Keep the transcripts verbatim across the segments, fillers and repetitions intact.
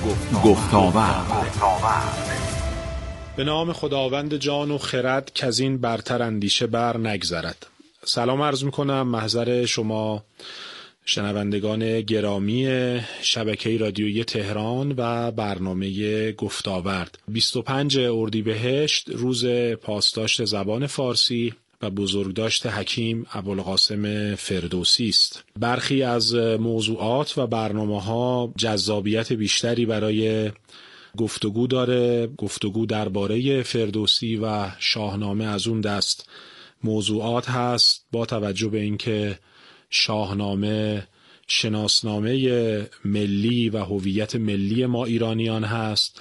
گفت‌وگو. به نام خداوند جان و خرد که از این برتر اندیشه بر نگذرد. سلام عرض میکنم محضر شما شنوندگان گرامی شبکه رادیویی تهران و برنامه گفت‌وگو. بیست و پنجم اردیبهشت روز پاسداشت زبان فارسی و بزرگداشت حکیم ابوالقاسم فردوسی است. برخی از موضوعات و برنامه‌ها جذابیت بیشتری برای گفتگو داره. گفتگو درباره فردوسی و شاهنامه از اون دست موضوعات هست، با توجه به اینکه شاهنامه شناسنامه ملی و هویت ملی ما ایرانیان هست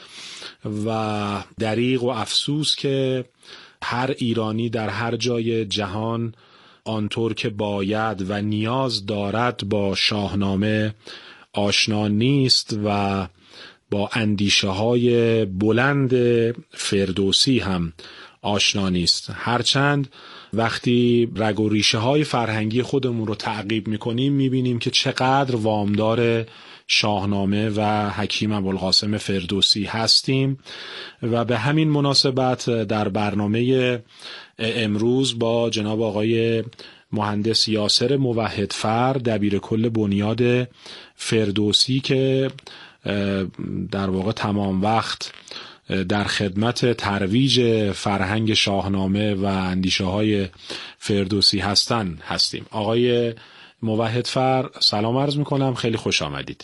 و دریغ و افسوس که هر ایرانی در هر جای جهان آنطور که باید و نیاز دارد با شاهنامه آشنا نیست و با اندیشه های بلند فردوسی هم آشنا نیست. هرچند وقتی رگ و ریشه های فرهنگی خودمون رو تعقیب میکنیم میبینیم که چقدر وامدار شاهنامه و حکیم ابوالقاسم فردوسی هستیم و به همین مناسبت در برنامه امروز با جناب آقای مهندس یاسر موحدفر دبیر کل بنیاد فردوسی که در واقع تمام وقت در خدمت ترویج فرهنگ شاهنامه و اندیشه های فردوسی هستن هستیم. آقای موحدفر سلام عرض میکنم، خیلی خوش آمدید.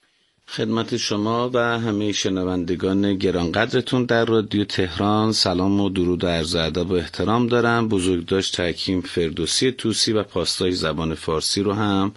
خدمت شما و همه شنوندگان گرانقدرتون در رادیو تهران سلام و درود و عرض ادب و احترام دارم. بزرگداشت حکیم فردوسی طوسی و پاسداشت زبان فارسی رو هم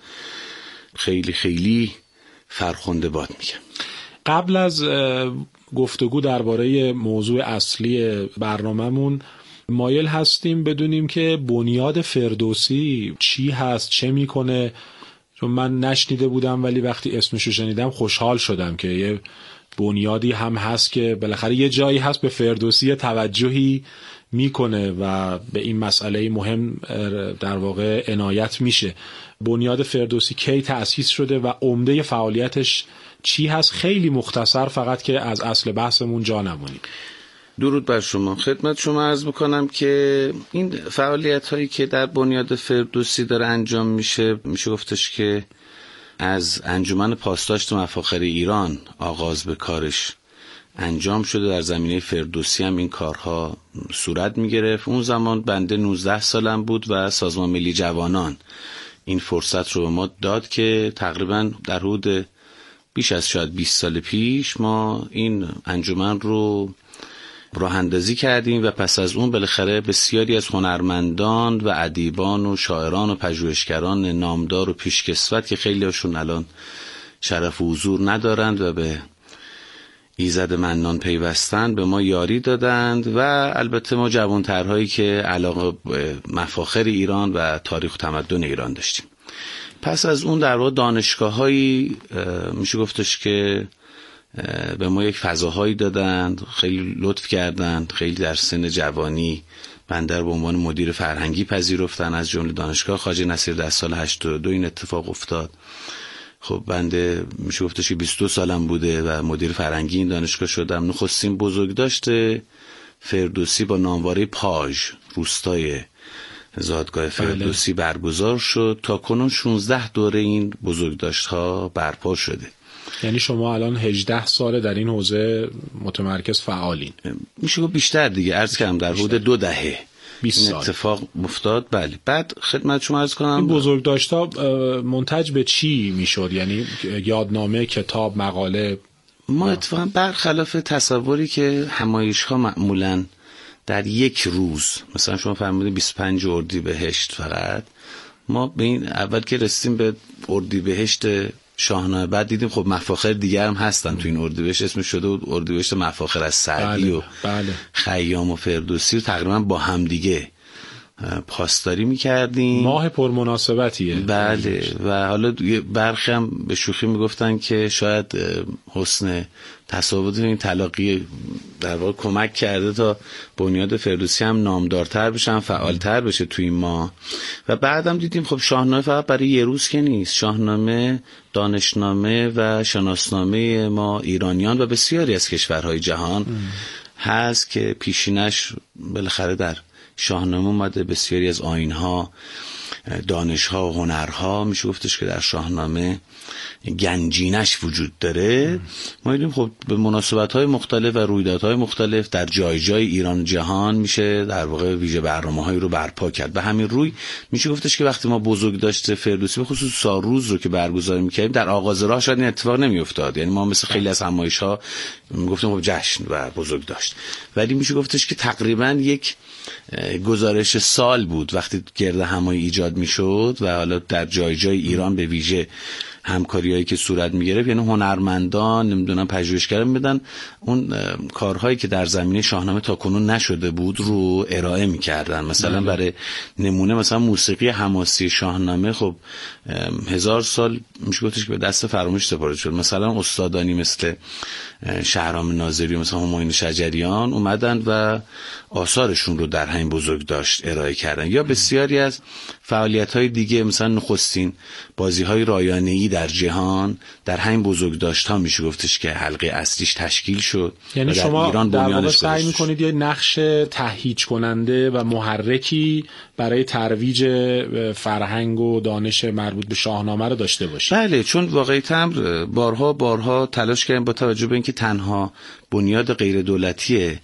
خیلی خیلی فرخنده باد میگم. قبل از گفتگو درباره موضوع اصلی برنامه‌مون مایل هستیم بدونیم که بنیاد فردوسی چی هست، چه میکنه، چون من نشنیده بودم ولی وقتی اسمشو شنیدم خوشحال شدم که یه بنیادی هم هست که بالاخره یه جایی هست به فردوسی توجهی میکنه و به این مسئله مهم در واقع عنایت میشه. بنیاد فردوسی کی تأسیس شده و عمده فعالیتش چی هست؟ خیلی مختصر فقط که از اصل بحثمون جا نمونیم. درود بر شما. خدمت شما عرض بکنم که این فعالیت هایی که در بنیاد فردوسی داره انجام میشه میشه گفتش که از انجمن پاسداشت مفاخر ایران آغاز به کارش انجام شده. در زمینه فردوسی هم این کارها صورت میگرفت. اون زمان بنده نوزده سالم بود و سازمان ملی جوانان این فرصت رو به ما داد که تقریبا در حدود بیش از شاید بیست سال پیش ما این انجمن رو راه اندازی کردیم و پس از اون بالاخره بسیاری از هنرمندان و ادیبان و شاعران و پژوهشگران نامدار و پیشکسوت که خیلی هاشون الان شرف و حضور ندارند و به ایزد منان پیوستند به ما یاری دادند و البته ما جوانترهایی که علاقه به مفاخر ایران و تاریخ و تمدن ایران داشتیم. پس از اون در واقع دانشگاه‌هایی میشه گفتش که به ما یک فضاهایی دادند، خیلی لطف کردند، خیلی در سن جوانی بنده رو به عنوان مدیر فرهنگی پذیرفتن. از جمله دانشگاه خواجه نصیر در سال هشتاد و دو این اتفاق افتاد. خب بنده میشه گفتش که بیست و دو سالم بوده و مدیر فرهنگی این دانشگاه شدم. نخستین بزرگداشت فردوسی با نامواره پاژ روستای زادگاه فردوسی برگزار شد. تا کنون شانزده دوره این بزرگداشت ها برپا شده. یعنی شما الان هجده ساله در این حوزه متمرکز فعالین؟ میشه گفت بیشتر دیگه، عرض کردم در حدود دو دهه این اتفاق افتاد. بله. بعد خدمت شما عرض کنم این بزرگداشت‌ها منتج به چی میشد؟ یعنی یادنامه، کتاب، مقاله؟ ما اتفاقا برخلاف تصوری که همایش‌ها معمولاً در یک روز، مثلا شما فرمودید بیست و پنجم اردیبهشت، فقط ما به این اول که رسیدیم به اردیبهشت شاهنامه بعد دیدیم خب مفاخر دیگر هم هستن تو این اردیبهشت. اسمش شده بود اردیبهشت مفاخر از سعدی. بله، و بله. خیام و فردوسی رو تقریبا با هم دیگه پاسداری میکردیم. ماه پرمناسبتیه. بله و حالا برخی هم به شوخی میگفتن که شاید حسن تصاوت این تلاقی در واقع کمک کرده تا بنیاد فردوسی هم نامدارتر بشه، فعالتر بشه توی این ماه. و بعدم دیدیم خب شاهنامه فقط برای یه روز که نیست، شاهنامه دانشنامه و شناسنامه ما ایرانیان و بسیاری از کشورهای جهان ام. هست که پیشینش بالاخره در شاهنامه اومده. بسیاری از آیین‌ها، دانش‌ها و هنرها میشه گفتش که در شاهنامه گنجینش وجود داره. ما دیدیم خب به مناسبت‌های مختلف و رویدادهای مختلف در جای جای ایران و جهان میشه در واقع ویژه برنامه‌هایی رو برپا کرد. به همین روی میشه گفتش که وقتی ما بزرگداشت فردوسی به خصوص سالروز رو که برگزار می‌کردیم در آغاز راه شاید این اتفاق نمی‌افتاد. یعنی ما مثل خیلی از همایش‌ها میگفتیم خب جشن و بزرگداشت، ولی میشه گفتش که تقریباً یک گزارش سال بود وقتی گرد همایی ایجاد میشد و حالا در جای جای ایران به ویژه همکاریایی که صورت میگرفت، یعنی هنرمندان نمیدونم پژوهشگران میدن اون کارهایی که در زمینه شاهنامه تا کنون نشده بود رو ارائه میکردن. مثلا بله. برای نمونه مثلا موسیقی حماسی شاهنامه خب هزار سال میشه گفتش که به دست فراموش سپرده شد. مثلا استادانی مثل شهرام ناظری و مثلا همایون شجریان اومدن و آثارشون رو در همین بزرگداشت ارائه کردن، یا بسیاری از فعالیت‌های دیگه مثلا نخستین بازی‌های رایانه‌ای در جهان در همین بزرگداشت‌ها میشه گفتش که حلقه اصلیش تشکیل شد. یعنی شما ایران در واقع سعی می‌کنید یه نقش تهییج کننده و محرکی برای ترویج فرهنگ و دانش مربوط به شاهنامه رو داشته باشید. بله، چون واقعیتاً بارها بارها تلاش کردیم با توجه به اینکه تنها بنیاد غیر دولتی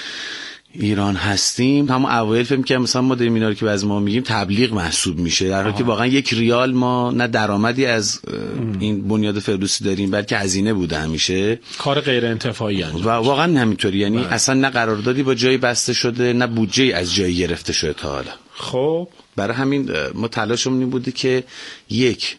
ایران هستیم. همون اوایل فهم که مثلا ما داریم اینا رو که از ما میگیم تبلیغ محسوب میشه، در حالی که واقعا یک ریال ما نه درآمدی از این بنیاد فردوسی داریم بلکه هزینه بوده همیشه، کار غیر انتفاعی انجام. و واقعا همینطوری، یعنی بله. اصلا نه قراردادی با جایی بسته شده نه بودجه از جایی گرفته شده تا حالا. خب برای همین ما تلاشمون این بوده که یک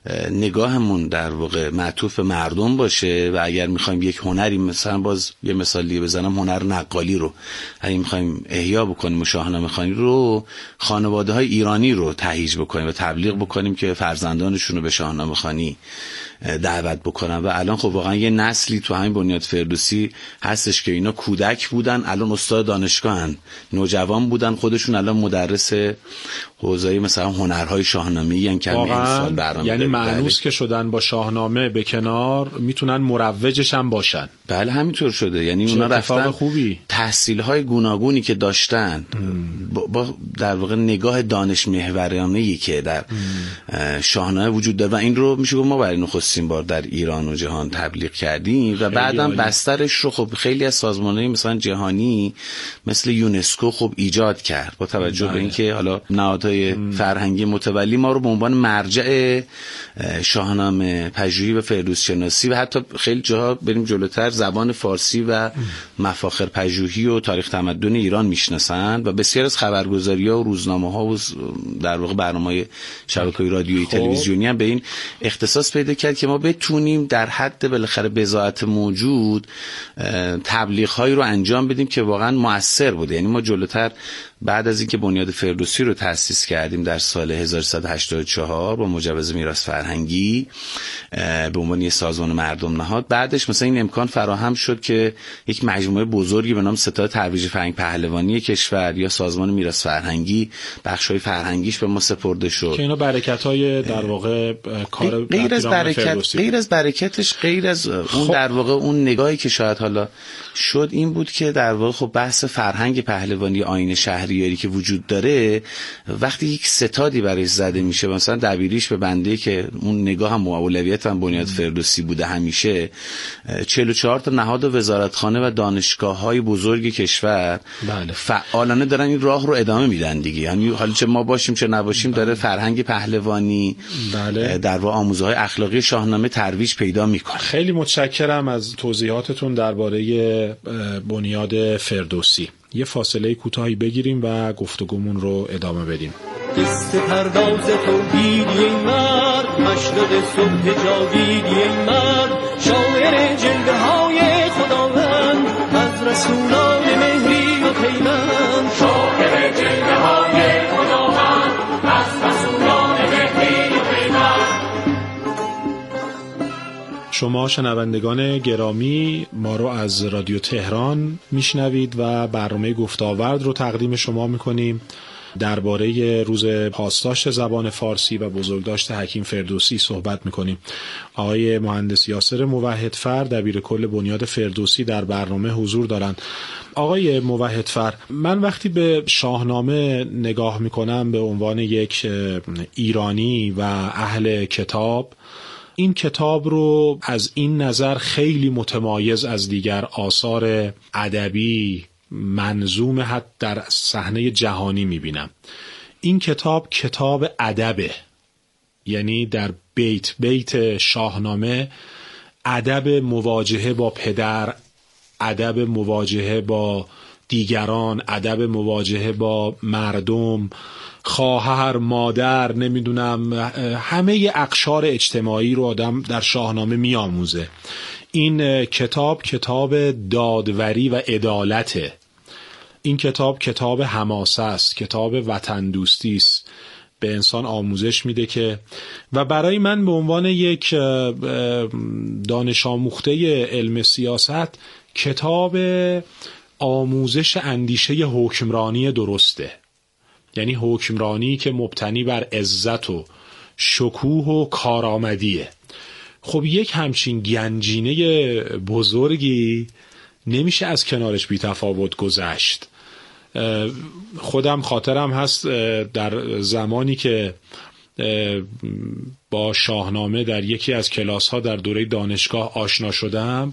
نگاهمون در واقع معطوف مردم باشه و اگر میخوایم یک هنری، مثلا باز یه مثالی بزنم، هنر نقالی رو اگه میخوایم احیا بکنیم و شاهنامه خوانی رو، خانواده های ایرانی رو تهییج بکنیم و تبلیغ بکنیم که فرزندانشون رو به شاهنامه خوانی دعوت بکنن. و الان خب واقعا یه نسلی تو همین بنیاد فردوسی هستش که اینا کودک بودن الان استاد دانشگاهن، نوجوان بودن خودشون الان مدرس حوزه مثلا هنرهای شاهنامه‌ای ان که امسال برنامه یعنی معنوس که شدن با شاهنامه به کنار میتونن مروجش هم باشن. بله همینطور شده، یعنی اونا رفتن خوبی تحصیل‌های گوناگونی که داشتن با, با در واقع نگاه دانش محورانه‌ای که در شاهنامه وجود داره و این رو میشه گفت ما برای نخستین بار در ایران و جهان تبلیغ کردیم و بعدم بسترش رو خب خیلی از سازمان‌های مثلا جهانی مثل یونسکو خب ایجاد کرد با توجه به اینکه حالا نهادهای فرهنگی متولی ما رو به عنوان مرجع شاهنامه پژوهی و فردوسی شناسی و حتی خیلی جاها بریم جلوتر زبان فارسی و مفاخر پژوهی و تاریخ تمدن ایران میشناسن و بسیار از خبرگزاری‌ها و روزنامه‌ها و در واقع برنامه‌های شبکه‌های رادیویی تلویزیونی هم به این اختصاص پیدا کرد که ما بتونیم در حد بالاخره بضاعت موجود تبلیغ‌هایی رو انجام بدیم که واقعا مؤثر بود. یعنی ما جلوتر بعد از اینکه بنیاد فردوسی رو تأسیس کردیم در سال هزار و سیصد و هشتاد و چهار با مجوز میراث فرهنگی به عنوان یک سازمان مردم نهاد، بعدش مثلا این امکان فراهم شد که یک مجموعه بزرگی به نام ستاد ترویج فرهنگ پهلوانی کشور یا سازمان میراث فرهنگی بخشای فرهنگیش به ما سپرده شد که اینا برکت‌های در واقع کار غیر از برکت غیر از برکتش غیر از اون خب. در واقع اون نگاهی که شاید حالا شد این بود که در واقع خب بحث فرهنگ پهلوانی آیین شهریاری که وجود داره وقتی یک ستادی برایش زده میشه، مثلا دبیریش به بنده که اون نگاه هم اولویت هم بنیاد فردوسی بوده همیشه، چهل و چهار تا نهاد و وزارتخانه و دانشگاه‌های بزرگ کشور بله. فعالانه دارن این راه رو ادامه میدن دیگه. یعنی حالا چه ما باشیم چه نباشیم بله. داره فرهنگ پهلوانی بله. در واقع آموزه‌های اخلاقی شاهنامه ترویج پیدا میکنه. خیلی متشکرم از توضیحاتتون درباره بنیاد فردوسی. یه فاصله کوتاهی بگیریم و گفتگومون رو ادامه بدیم. قصه پرداز توحیدی این مرد، مشرق صبح جاویدی این مرد، شاعر جلوه های خداوند، از رسولان مهری و پیوند، شاعر جلوه های شما شنوندگان گرامی ما رو از رادیو تهران میشنوید و برنامه گفت‌وآورد رو تقدیم شما میکنیم. درباره روز پاسداشت زبان فارسی و بزرگداشت حکیم فردوسی صحبت میکنیم. آقای مهندس یاسر موحدفر دبیر کل بنیاد فردوسی در برنامه حضور دارند. آقای موحدفر، من وقتی به شاهنامه نگاه میکنم به عنوان یک ایرانی و اهل کتاب، این کتاب رو از این نظر خیلی متمایز از دیگر آثار ادبی منظوم حتی در صحنه جهانی میبینم. این کتاب کتاب ادبه، یعنی در بیت بیت شاهنامه ادب مواجهه با پدر، ادب مواجهه با دیگران، ادب مواجهه با مردم، خواهر، مادر، نمیدونم، همه اقشار اجتماعی رو آدم در شاهنامه میآموزه. این کتاب کتاب دادوری و عدالته. این کتاب کتاب حماسه است، کتاب وطن دوستی است. به انسان آموزش میده که و برای من به عنوان یک دانش آموخته علم سیاست کتاب آموزش اندیشه حکمرانی درسته، یعنی حکمرانی که مبتنی بر عزت و شکوه و کارآمدیه. خب یک همچین گنجینه بزرگی نمیشه از کنارش بی تفاوت گذشت. خودم خاطرم هست در زمانی که با شاهنامه در یکی از کلاس ها در دوره دانشگاه آشنا شدم،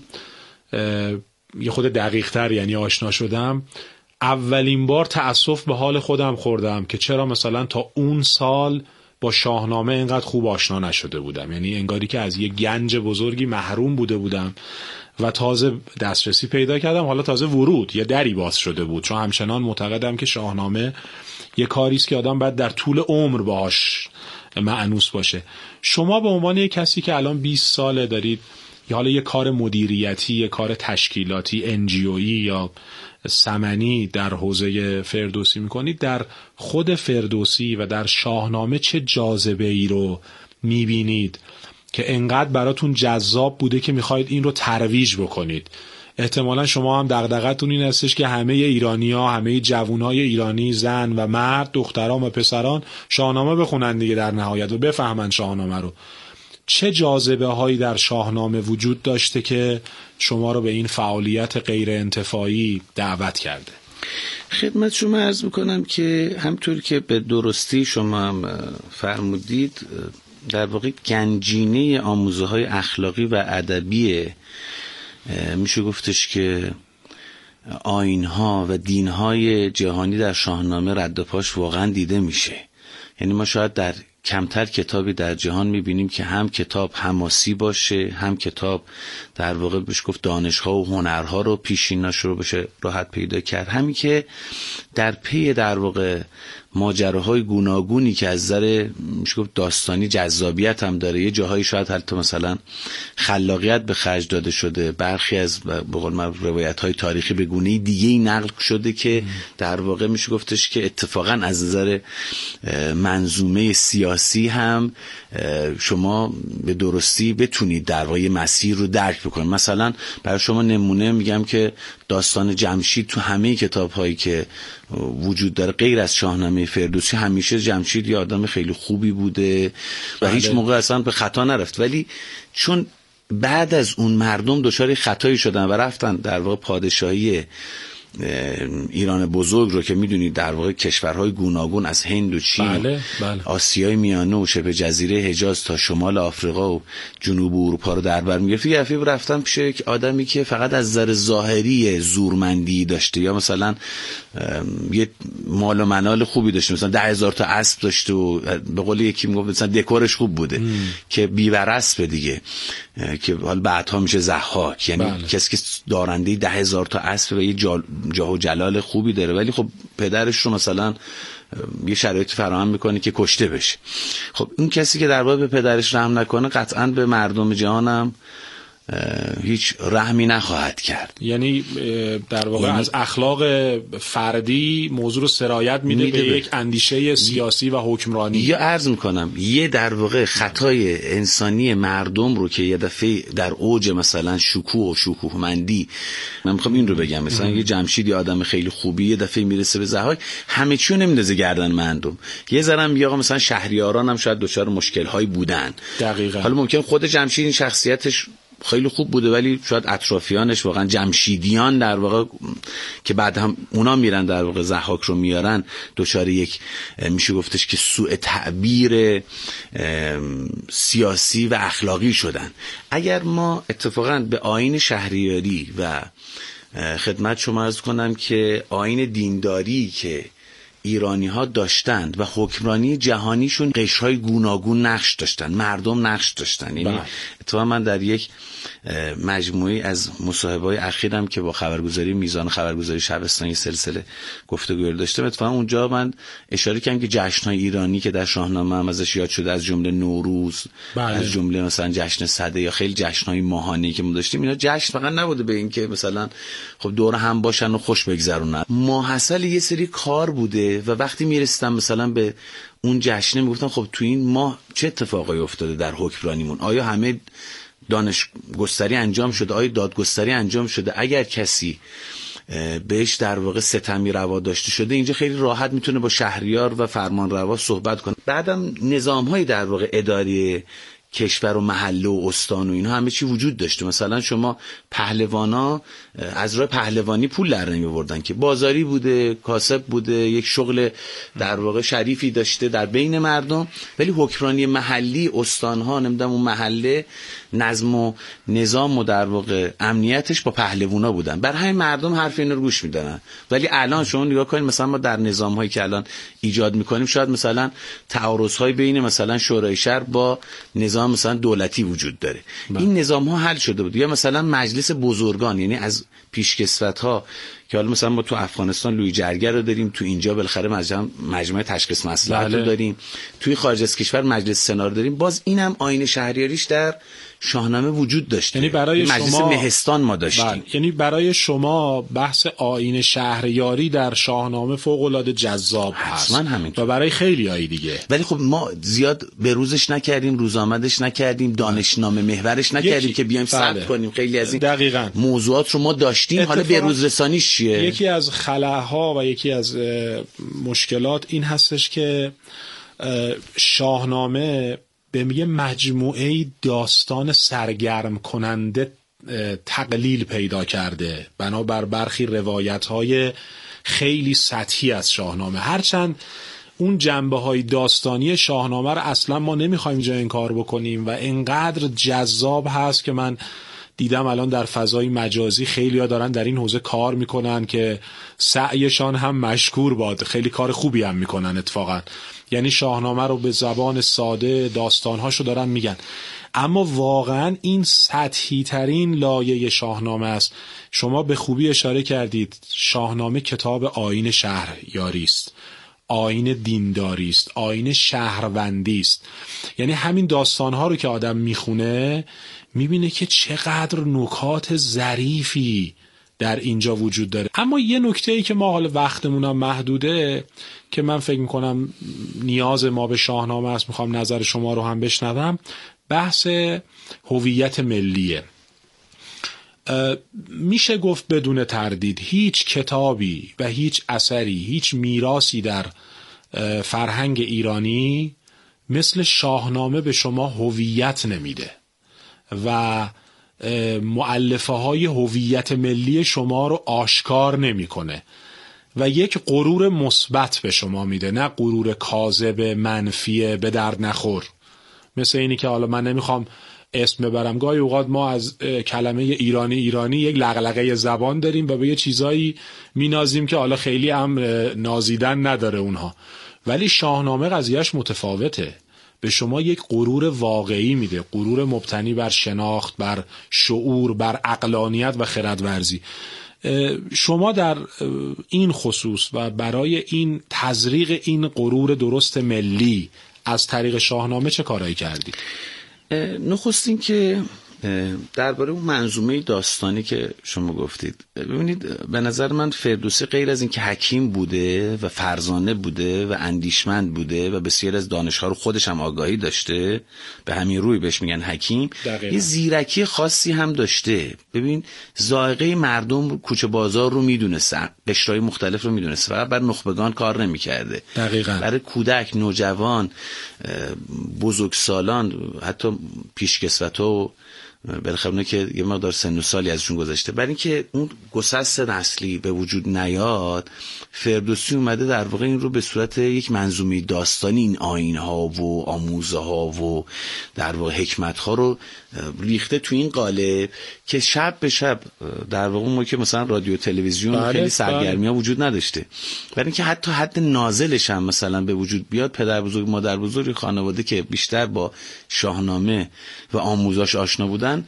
یه خود دقیق تر یعنی آشنا شدم، اولین بار تأسف به حال خودم خوردم که چرا مثلا تا اون سال با شاهنامه اینقدر خوب آشنا نشده بودم. یعنی انگاری که از یه گنج بزرگی محروم بوده بودم و تازه دسترسی پیدا کردم، حالا تازه ورود، یه دری باز شده بود. چون همچنان معتقدم که شاهنامه یه کاری است که آدم باید در طول عمر باهاش مأنوس باشه. شما به عنوان یک کسی که الان بیست ساله دارید یا حالا یه کار مدیریتی، یه کار تشکیلاتی، انجیویی یا سمنی در حوزه فردوسی میکنید، در خود فردوسی و در شاهنامه چه جاذبه ای رو میبینید که انقدر براتون جذاب بوده که میخواید این رو ترویج بکنید؟ احتمالا شما هم دغدغتون این هستش که همه ایرانی‌ها، همه جوانای ایرانی، زن و مرد، دختران و پسران شاهنامه بخونن دیگه در نهایت و بفهمن شاهنامه رو. چه جاذبه هایی در شاهنامه وجود داشته که شما رو به این فعالیت غیر انتفاعی دعوت کرده؟ خدمت شما عرض میکنم که همطور که به درستی شما هم فرمودید، در واقع گنجینه آموزه های اخلاقی و ادبی میشه گفتش که آیین‌ها و دین‌های جهانی در شاهنامه رد و پاش واقعا دیده میشه. یعنی ما شاید در کمتر کتابی در جهان میبینیم که هم کتاب حماسی باشه، هم کتاب در واقع بهش گفت دانش‌ها و هنرها رو پیشیناش رو بشه راحت پیدا کرد. همین که در پی در واقع ماجراهای گوناگونی که از نظر میشه گفت داستانی جذابیت هم داره، یه جاهایی شاید حتی مثلا خلاقیت به خرج داده شده، برخی از به قول من روایت‌های تاریخی به گونه‌ای دیگه‌ای نقل شده که در واقع میشه گفتش که اتفاقا از نظر منظومه سیاسی هم شما به درستی بتونید در واقع مسیر رو درک بکنید. مثلا برای شما نمونه میگم که داستان جمشید تو همه کتاب‌هایی که وجود داره غیر از شاهنامه فردوسی، همیشه جمشید یه آدم خیلی خوبی بوده و هیچ موقع اصلا به خطا نرفت، ولی چون بعد از اون مردم دچار خطایی شدن و رفتن در واقع پادشاهی ایران بزرگ رو که میدونید در واقع کشورهای گوناگون از هند و چین، بله، بله. آسیای میانه و شبه جزیره حجاز تا شمال آفریقا و جنوب اروپا رو در بر میگرفت، یه دفعه رفتن پیش یک آدمی که فقط از نظر ظاهری زورمندی داشته یا مثلا یه مال و منال خوبی داشته، مثلا ده هزار تا اسب داشته و به قول یکی میگفت مثلا دکورش خوب بوده ام. که بیور اسب دیگه که حالا بعدها میشه ضحاک، یعنی بله. کسی که دارنده ده هزار تا اسب و یه جال جاه و جلال خوبی داره، ولی خب پدرش رو مثلا یه شرایط فراهم میکنه که کشته بشه. خب اون کسی که در واقع به پدرش رحم نکنه قطعاً به مردم جهانم هیچ رحمی نخواهد کرد. یعنی در واقع یعنی از اخلاق فردی موضوع رو سرایت میده, میده به یک اندیشه سیاسی و حکمرانی. یا عرض میکنم یه در واقع خطای انسانی مردم رو که یه دفعه در اوج مثلا شکوه و شکوهمندی، من میخوام این رو بگم، مثلا یه جمشید یه آدم خیلی خوبی یه دفعه میرسه به ضحاک، همه چیو نمیندازه گردن مردم. یه ذره میگه آقا مثلا شهریاران هم شاید دچار مشکل‌هایی بودن. دقیقاً. حالا ممکن خود جمشید این شخصیتش خیلی خوب بوده ولی شاید اطرافیانش واقعا جمشیدیان در واقع که بعد هم اونا میرن در واقع ضحاک رو میارن دچار یک میشه گفتش که سوء تعبیر سیاسی و اخلاقی شدن. اگر ما اتفاقا به آیین شهریاری و خدمت شما عرض کنم که آیین دینداری که ایرانی ها داشتند و حکمرانی جهانیشون قشرهای گوناگون نقش داشتن، مردم نقش داشتن. یعنی اتفاقا من در یک مجموعه از مصاحبه‌های اخیرم که با خبرگزاری میزان خبرگزاری شبستان سلسله گفتگو داشتم، اتفاقا اونجا من اشاره کردم که جشن‌های ایرانی که در شاهنامه هم ازش یاد شده، از جمله نوروز، بله. از جمله مثلا جشن سده یا خیلی جشن‌های ماهانه‌ای که ما داشتیم، اینا جشن فقط نبوده به این که مثلا خب دور هم باشن و خوش بگذرونن، ماحصل یه سری کار بوده. و وقتی میرسیدم مثلا به اون جشنه میگفتم خب تو این ماه چه اتفاقایی افتاده در حکمرانیمون؟ آیا همه دانش گستری انجام شده؟ آیا دادگستری انجام شده؟ اگر کسی بهش در واقع ستمی روا داشته شده، اینجا خیلی راحت میتونه با شهریار و فرمان روا صحبت کنه. بعدم نظام‌های در واقع اداری کشور و محله و استان و اینها همه چی وجود داشته. مثلا شما پهلوانا از راه پهلوانی پول در نمی آوردن که بازاری بوده، کاسب بوده، یک شغل در واقع شریفی داشته در بین مردم، ولی حکمرانی محلی استانها نمیدونم اون محله نظم و نظام و در واقع امنیتش با پهلوانا بودن. بر همین مردم حرف اینا رو گوش میدن. ولی الان شما نگاه کنید مثلا ما در نظام‌هایی که الان ایجاد می‌کنیم شاید مثلا تعارض‌های بین مثلا شورای شهر با نظام مثلا دولتی وجود داره. با. این نظام‌ها حل شده بود. یا مثلا مجلس بزرگان، یعنی از پیشکسوت‌ها که حالا مثلا ما تو افغانستان لوی جرگه رو داریم، تو اینجا بالاخره مجمع مجمع تشخیص مصلحت رو داریم، توی خارج از کشور مجلس سنا رو داریم. باز اینم آیین شهریاریش در شاهنامه وجود داشته. یعنی برای مجلس شما مهستان ما داشتیم. بله. یعنی برای شما بحث آیین شهریاری در شاهنامه فوق‌العاده جذاب هست و برای خیلیای دیگه. ولی خب ما زیاد به روزش نکردیم، روزآمدش نکردیم، دانشنامه محورش نکردیم که بیایم ثبت کنیم. خیلی از این دقیقاً موضوعات رو ما داشتیم، حالا به روز رسانیش چیه؟ یکی از خلاها و یکی از مشکلات این هستش که شاهنامه به یه مجموعه داستان سرگرم کننده تقلیل پیدا کرده بنابر برخی روایت‌های خیلی سطحی از شاهنامه. هرچند اون جنبه‌های داستانی شاهنامه رو اصلا ما نمی‌خوایم جای این کار بکنیم و اینقدر جذاب هست که من دیدم الان در فضای مجازی خیلی‌ها دارن در این حوزه کار میکنن که سعیشان هم مشکور باد، خیلی کار خوبی هم میکنن اتفاقا. یعنی شاهنامه رو به زبان ساده داستانهاشو دارن میگن، اما واقعا این سطحی ترین لایه شاهنامه است. شما به خوبی اشاره کردید، شاهنامه کتاب آیین شهریاری است، آیین دینداری است، آیین شهروندی است. یعنی همین داستانها رو که آدم میخونه میبینه که چقدر نکات ظریفی در اینجا وجود داره. اما یه نکته‌ای که ما حالا وقتمونم محدوده که من فکر میکنم نیاز ما به شاهنامه است، میخوام نظر شما رو هم بشنوم، بحث هویت ملیه. میشه گفت بدون تردید هیچ کتابی و هیچ اثری، هیچ میراثی در فرهنگ ایرانی مثل شاهنامه به شما هویت نمیده و مؤلفه های هویت ملی شما رو آشکار نمیکنه و یک غرور مثبت به شما میده، نه غرور کاذب منفی به درد نخور. مثل اینی که حالا من نمیخوام اسم ببرم، گاهی اوقات ما از کلمه ایرانی ایرانی یک لغلقه زبان داریم و به یه چیزایی مینازیم که حالا خیلی هم نازیدن نداره اونها، ولی شاهنامه قضیهش متفاوته، به شما یک غرور واقعی میده، غرور مبتنی بر شناخت، بر شعور، بر عقلانیت و خردورزی. شما در این خصوص و برای این تزریق این غرور درست ملی از طریق شاهنامه چه کارایی کردید؟ نخستین که درباره اون منظومه داستانی که شما گفتید، ببینید به نظر من فردوسی غیر از این که حکیم بوده و فرزانه بوده و اندیشمند بوده و بسیار از دانش‌ها رو خودش هم آگاهی داشته، به همین روی بهش میگن حکیم، دقیقا. یه زیرکی خاصی هم داشته. ببین ذائقه مردم کوچه بازار رو میدونسته، قشرهای مختلف رو میدونسته، فقط بر نخبگان کار نمیکرده. دقیقاً. برای کودک، نوجوان، بزرگسالان، حتی پیشکسوت‌ها و بالاخره اونه که یه مقدار سن و سالی ازشون گذشته، برای اینکه اون گسست نسلی به وجود نیاد، فردوسی اومده در واقع این رو به صورت یک منظومه داستانی این آیین‌ها و آموزه‌ها و در واقع حکمت‌ها رو ریخته تو این قالب که شب به شب در واقع اون که مثلا رادیو تلویزیون بله، خیلی سرگرمی‌ها بله. وجود نداشته، برای اینکه حتی حد نازلش هم مثلا به وجود بیاد، پدر بزرگ مادر بزرگ خانواده که بیشتر با شاهنامه و آموزاش آشنا بودن،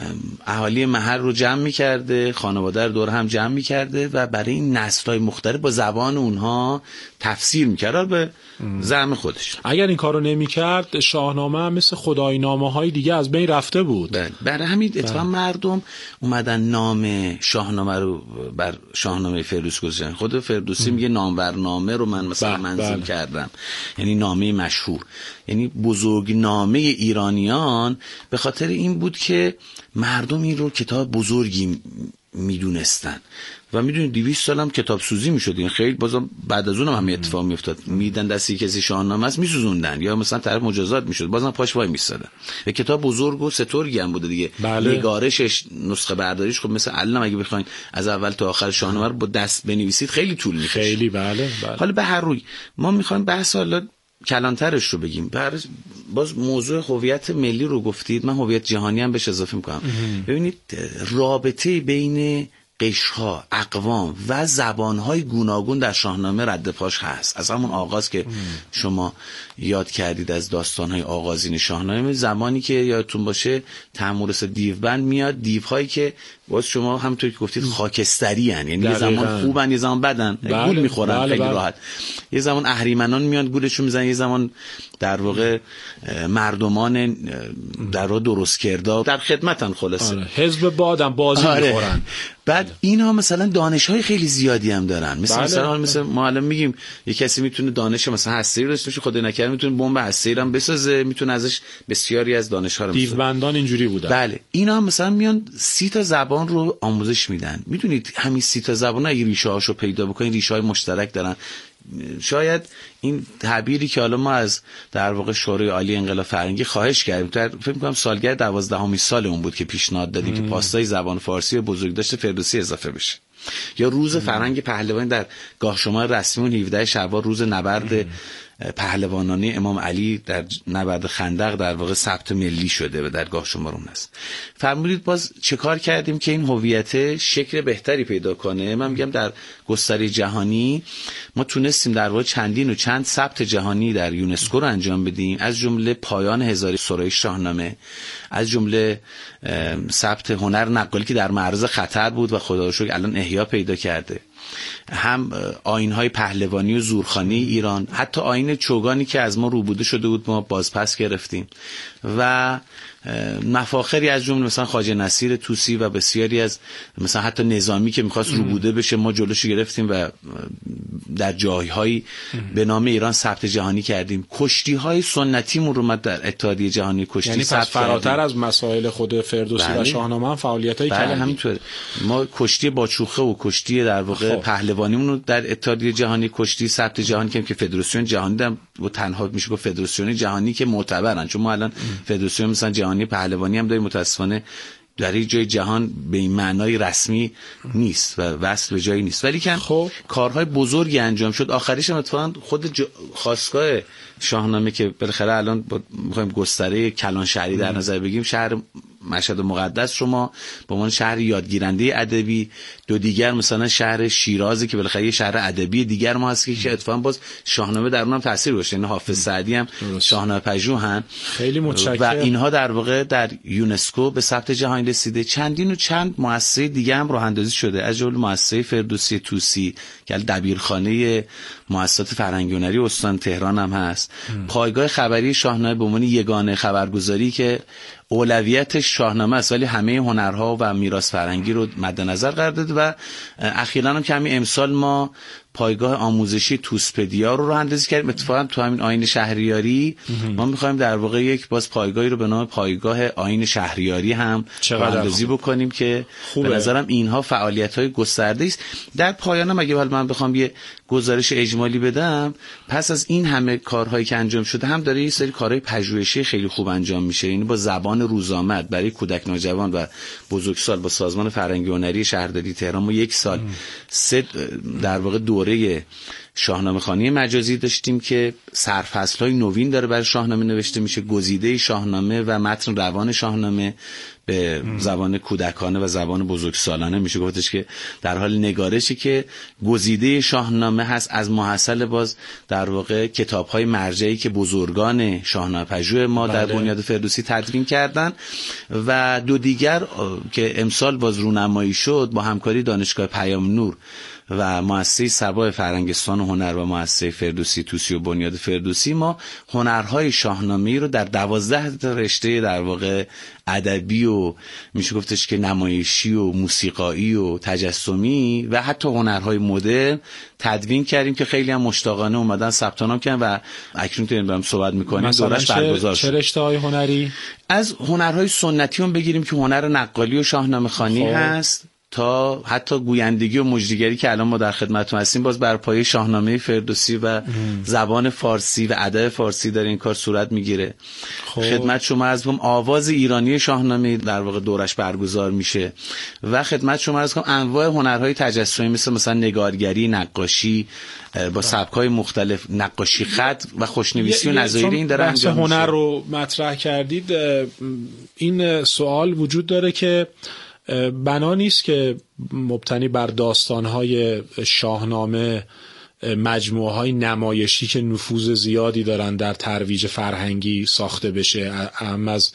اهالی محل رو جمع می‌کرده، خانواده رو دور هم جمع می‌کرده و برای این نسل‌های مختلف با زبان اونها تفسیر می‌کرد به زعم خودش. اگر این کارو نمی‌کرد شاهنامه هم مثل خدایی‌نامه‌های دیگه از بین رفته بود. بله. برای همین اتفاقا مردم اومدن نام شاهنامه رو بر شاهنامه فردوسی گذاشتن. خود فردوسی میگه نامورنامه رو من مثلا منظور بله. کردم، یعنی نامه مشهور، یعنی بزرگ نامه ایرانیان، به خاطر این بود که مردم این رو کتاب بزرگی میدونستن و میدونید دویست سال هم کتاب سوزی میشد، این خیلی بازم بعد از اونم همین اتفاق میافتاد، میدن دستی کسی شاهنامه است میسوزوندن یا مثلا طرف مجازات میشد، بازم پاش وای میستادن. و کتاب بزرگ و سترگی هم بوده دیگه، بله. نگارشش، نسخه برداریش، خب مثلا الان اگه بخواید از اول تا آخر شاهنامه رو با دست بنویسید خیلی طول میکشه. خیلی بله, بله. حالا به هر روی ما میخوایم بحث حالا کلانترش رو بگیم. باز موضوع هویت ملی رو گفتید، من هویت جهانی هم بهش اضافه میکنم. ببینید رابطه بین قشرها، اقوام و زبانهای گوناگون در شاهنامه رد پاش هست. از همون آغاز که ام. شما یاد کردید از داستانهای آغازین شاهنامه، زمانی که یادتون باشه تحمورس دیوبند میاد، دیوهایی که باز شما همونطور که گفتید خاکستری هن، یعنی یه زمان خوبن یه زمان بدن، بله. گول میخورن بله خیلی بله. راحت، یه زمان اهریمنان میان گولشون میزنن، یه زمان در واقع مردمان در واقع درست کرده در خدمتن، خلاصه آره. حزب بادم بازی آره. میخورن. بعد اینها مثلا دانش‌های خیلی زیادی هم دارن، مثل بله. مثلا مثلا ما الان میگیم یه کسی میتونه دانش مثلا هسته‌ای رو داشته باشه، خدای نکرده میتونه بمب هسته‌ای هم بسازه، میتونه ازش بسیاری از دانش‌ها رو دیوبندان اینجوری بودن. بله اینا هم مثلا میان سی تا زبان رو آموزش میدن. میدونید همین سی تا زبان اگه ریشه‌هاشو پیدا بکنید، ریشه‌های مشترک دارن. شاید این تعبیری که حالا ما از در واقع شورای عالی انقلاب فرهنگی خواهش کردیم، در فکر می‌کنم سالگرد دوازدهمین سال اون بود که پیشنهاد دادیم که پاستای زبان فارسی و بزرگداشت فردوسی اضافه بشه، یا روز فرهنگ پهلوانی در گاه شمار رسمی اون هفدهم شوال روز نبرد پهلوانانی امام علی در نبرد خندق در واقع ثبت ملی شده و در گاه شمار اون است. فرمودید باز چه کار کردیم که این هویت شکل بهتری پیدا کنه؟ من میگم در گستره جهانی ما تونستیم در واقع چندین و چند ثبت جهانی در یونسکو رو انجام بدیم، از جمله پایان هزاره سرای شاهنامه، از جمله ثبت هنر نقالی که در معرض خطر بود و خدا رو شکر الان احیا پیدا کرده، هم آیین‌های پهلوانی و زورخانی ایران، حتی آیین چوگانی که از ما روبوده شده بود ما بازپس گرفتیم، و مفاخری از جمله مثلا خواجه نصیر طوسی و بسیاری از مثلا حتی نظامی که میخواست روبوده بشه ما جلوشو گرفتیم و در جایهایی به نام ایران ثبت جهانی کردیم. کشتی‌های سنتیمون رو ما در اتحادیه جهانی کشتی یعنی ثبت کردیم. فراتر از مسائل خود فردوسی بله. و شاهنامه هم فعالیتایی بله کردیم. همینطوره. ما کشتی باچوخه و کشتی در واقع پهلوانیمون رو در اتحادیه جهانی کشتی ثبت جهانی کردیم که فدراسیون جهانی هم و تنها میشه گفت فدراسیون جهانی که معتبرن، چون ما الان فدراسیون مثلا جهانی پهلوانی هم داریم، متاسفانه در این جای جهان به این معنای رسمی نیست و وصل به جایی نیست، ولی که خب. کارهای بزرگی انجام شد. آخریش هم اتفاقا خود ج... خاستگاه شاهنامه که بالاخره الان میخوایم گستره کلان شهری در نظر بگیریم، شهر مشهد مقدس شما به عنوان شهر یادگیرنده ادبی، دو دیگر مثلا شهر شیرازی که بالاخره یه شهر ادبی دیگر ما هست که اتفاقا باز شاهنامه در اونم تاثیر گذاشته، یعنی حافظ سعدی هم شاهنامه پژوهن. خیلی متشکرم. و اینها در واقع در یونسکو به ثبت جهانی رسیده. چندین و چند مؤسسه دیگه هم راه اندازی شده، از جمله مؤسسه فردوسی طوسی که دبیرخانه مؤسسات فرهنگی هنری استان تهران هم هست، ام. پایگاه خبری شاهنامه به عنوان یگانه خبرگزاری که اولویتش شاهنامه است، ولی همه هنرها و میراث فرهنگی رو مد نظر قرار داده و اخیراً هم که همین امسال ما پایگاه آموزشی توسپدیا رو راه اندازی کردیم. اتفاقا تو همین آیین شهریاری ما می‌خوایم در واقع یک باز پایگاهی رو به نام پایگاه آیین شهریاری هم راه اندازی بکنیم که خوبه. به نظرم اینها فعالیت‌های گسترده است. در پایانم اگه حالا من بخوام یه گزارش اجمالی بدم، پس از این همه کارهایی که انجام شده هم داره یه سری کارهای پژوهشی خیلی خوب انجام میشه. یعنی با زبان روزآمد برای کودک نوجوان و بزرگسال با سازمان فرهنگی و هنری شهرداری تهران ما یک سال سه در واقع دوره شاهنامه خوانی مجازی داشتیم که سرفصل‌های نوین داره برای شاهنامه نوشته میشه. گزیده شاهنامه و متن روان شاهنامه به زبان کودکانه و زبان بزرگسالانه میشه گفتش که در حال نگارشی که گزیده شاهنامه هست از محصل باز در واقع کتاب‌های مرجعی که بزرگان شاهنامه پژوه ما بله. در بنیاد فردوسی تدوین کردن و دو دیگر که امسال باز رونمایی شد با همکاری دانشگاه پیام نور و مؤسسه سبا فرهنگستان و هنر و مؤسسه فردوسی توسی و بنیاد فردوسی ما هنرهای شاهنامه‌ای رو در دوازده تا رشته در واقع ادبی و میشه گفتش که نمایشی و موسیقایی و تجسمی و حتی هنرهای مدرن تدوین کردیم که خیلی هم مشتاقانه اومدن ثبت نام کردن و اکنون تو برام صحبت می‌کنیم دورش برگزار شد. چه رشته‌های هنری؟ از هنرهای سنتی هم بگیریم که هنر نقالی و شاهنامه خوانی هست تا حتی گویندگی و مجریگری که الان ما در خدمتتون هستیم باز بر پایه شاهنامه فردوسی و ام. زبان فارسی و ادب فارسی داره این کار صورت میگیره. خدمت شما عرض کنم آواز ایرانی شاهنامه در واقع دورش برگزار میشه و خدمت شما عرض کنم انواع هنرهای تجسمی مثل مثلا نگارگری، نقاشی با سبک‌های مختلف، نقاشی خط و خوشنویسی و نظایر این داره انجام میشه. هنر رو مطرح کردید، این سوال وجود داره که بنا نیست که مبتنی بر داستان‌های شاهنامه مجموعه‌های نمایشی که نفوذ زیادی دارن در ترویج فرهنگی ساخته بشه، هم از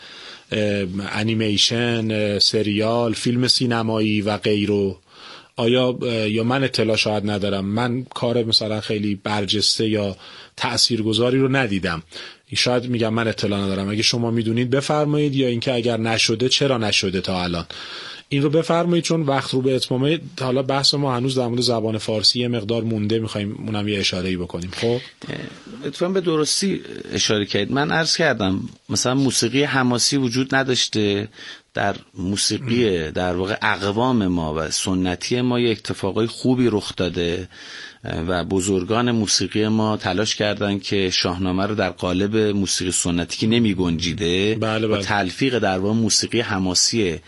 انیمیشن، سریال، فیلم سینمایی و غیره. آیا یا من اطلاع شاید ندارم، من کار مثلا خیلی برجسته یا تأثیرگذاری رو ندیدم، شاید میگم من اطلاع ندارم، اگه شما میدونید بفرمایید، یا اینکه اگر نشده چرا نشده تا الان این رو بفرمایید، چون وقت رو به اتمامه. حالا بحث ما هنوز در مورد زبان فارسی یه مقدار مونده، میخوایم اونم یه اشاره‌ای بکنیم. خب اتفاقا به درستی اشاره کردید. من عرض کردم مثلا موسیقی حماسی وجود نداشته در موسیقی در واقع اقوام ما و سنتی ما یه اتفاقای خوبی رخ داده و بزرگان موسیقی ما تلاش کردن که شاهنامه رو در قالب موسیقی سنتی که نمی گنجیده بله بله. و تلفیق در واقع موسیقی حماسی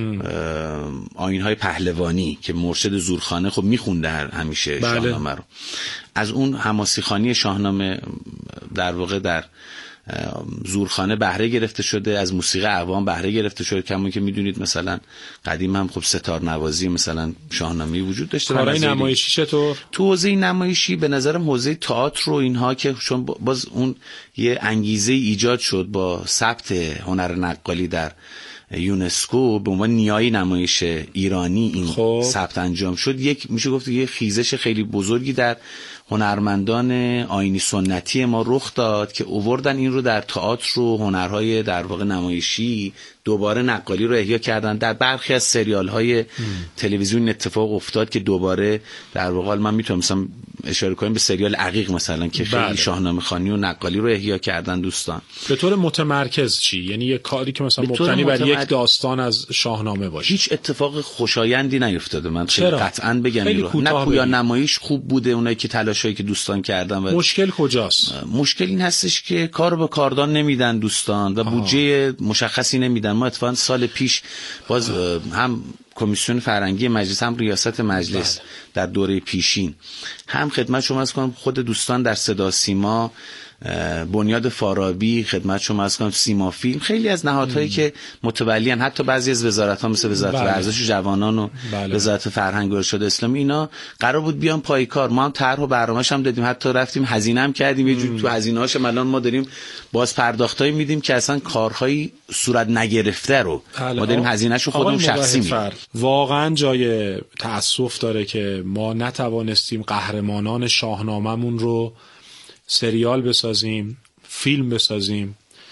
آیین‌های پهلوانی که مرشد زورخانه خب میخونده همیشه بله. شاهنامه رو از اون حماسی خوانی شاهنامه در واقع در زورخانه بهره گرفته شده، از موسیقی عوام بهره گرفته شده. کمون که میدونید مثلا قدیم هم خب ستار نوازی مثلا شاهنامه‌ای وجود داشته. کارهای نمایشی چطور؟ تو حوزه نمایشی به نظرم حوزه تئاتر و اینها که چون باز اون یه انگیزه ایجاد شد با ثبت هنر نقالی در یونسکو به عنوان نیای نمایش ایرانی این خب. ثبت انجام شد. یک میشه گفت یه خیزش خیلی بزرگی در هنرمندان آیینی سنتی ما رخ داد که آوردن این رو در تئاتر و هنرهای در واقع نمایشی دوباره نقالی رو احیا کردن. در برخی از سریال های تلویزیون اتفاق افتاد که دوباره در واقع من میتونم مثلا اشاره کنم به سریال عقیق مثلا که خیلی بله. شاهنامه خوانی و نقالی رو احیا کردن دوستان. به طور متمرکز چی؟ یعنی یک کاری که مثلا مبتنی بر متمر... یک داستان از شاهنامه باشه. هیچ اتفاق خوشایندی نیفتاده. من قطعاً بگم نه پویا نمایش خوب بوده، اونایی که تلاشایی که دوستان کردن. و مشکل کجاست؟ مشکل این هستش که کار به کاردان نمیدن دوستان و بودجه مشخصی نمیدن. ما اتفاقا سال پیش باز هم کمیسیون فرهنگی مجلس هم ریاست مجلس بله. در دوره پیشین هم خدمت شما از کنم خود دوستان در صدا سیما، بنیاد فارابی، خدمت شما از کنم سیما فیلم، خیلی از نهادهایی که متولیان، حتی بعضی از وزارت‌ها مثل وزارت بله. ورزش و جوانان و بله. وزارت فرهنگ و ارشاد اسلامی، اینا قرار بود بیان پای کار. ما هم طرح و برنامه‌اش هم دادیم، حتی رفتیم هزینه هم کردیم، یه جور تو هزینه‌هاش الان ما داریم باز پرداختایی میدیم که اصلا کارهایی صورت نگرفته رو بله. ما داریم هزینه‌شو خودمون شخصی میدیم. واقعا جای تأسف داره که ما نتوانستیم قهرمانان شاهنامه‌مون رو سریال بسازیم، فیلم بسازیم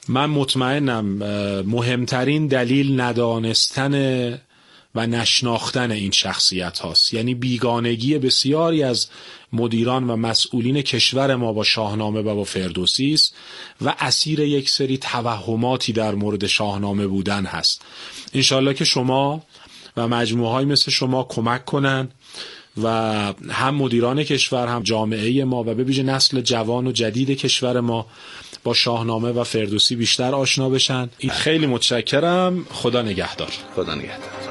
من مطمئنم مهمترین دلیل ندانستن و نشناختن این شخصیت هاست. یعنی بیگانگی بسیاری از مدیران و مسئولین کشور ما با شاهنامه و با فردوسی است و اسیر یک سری توهماتی در مورد شاهنامه بودن هست. انشالله که شما و مجموعه‌های مثل شما کمک کنن و هم مدیران کشور هم جامعه ما و به ویژه نسل جوان و جدید کشور ما با شاهنامه و فردوسی بیشتر آشنا بشن. خیلی متشکرم. خدا نگهدار. خدا نگهدار.